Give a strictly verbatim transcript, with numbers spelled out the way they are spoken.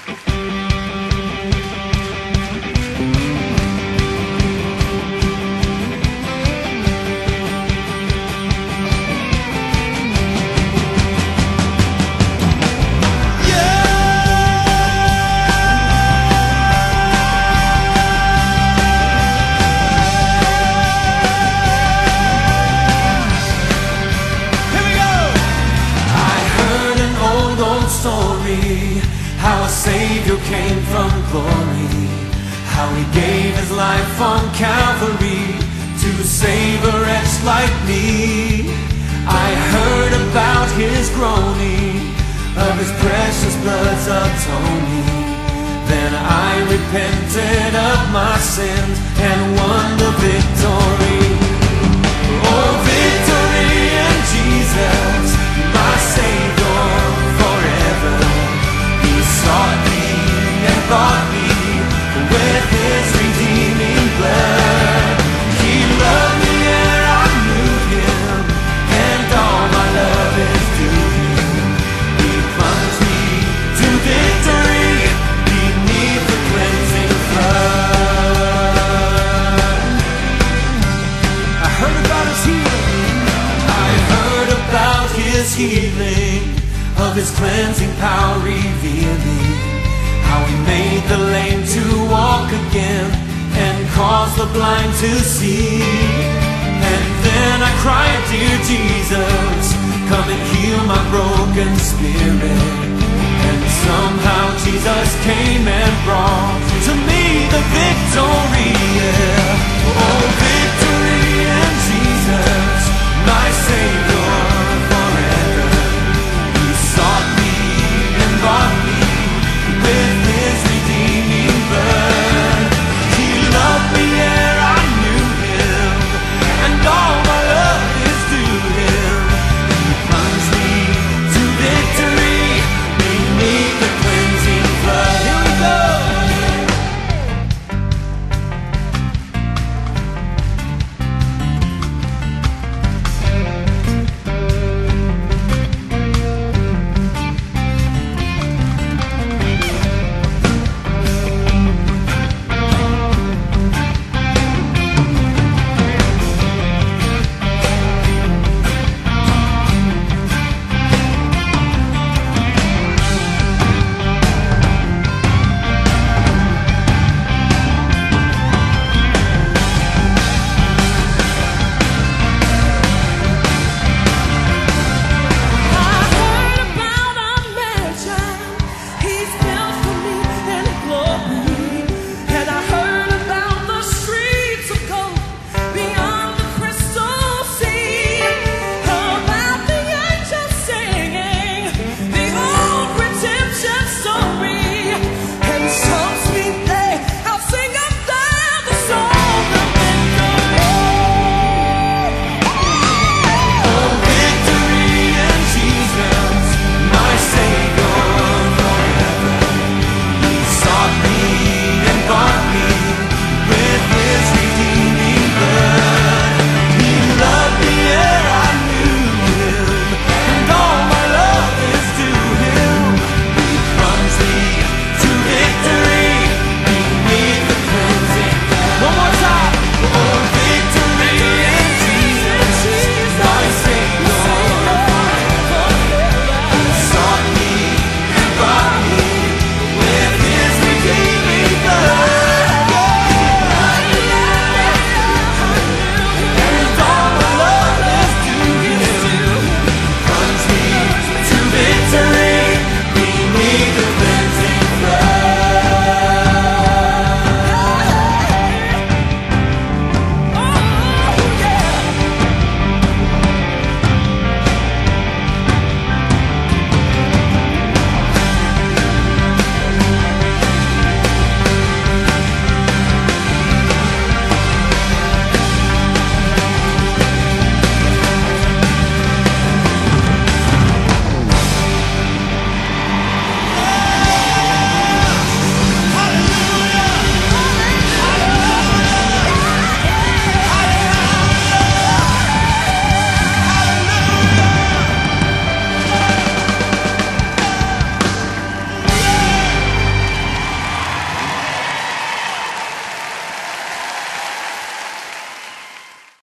How a Savior came from glory, how He gave His life on Calvary to save a wretch like me. I heard about His groaning, of His precious blood's atoning. Then I repented of my sins and won the victory. Oh, victory in Jesus, my Savior forever. Sought me and bought me with His redeeming blood. He loved me ere I knew Him, and all my love is due Him. He plunged me to victory beneath the cleansing flood. I heard about His healing. I heard about His healing, of His cleansing power revealing, how He made the lame to walk again and caused the blind to see. And then I cried, dear Jesus, come and heal my broken spirit. And somehow Jesus came and brought to me the victory.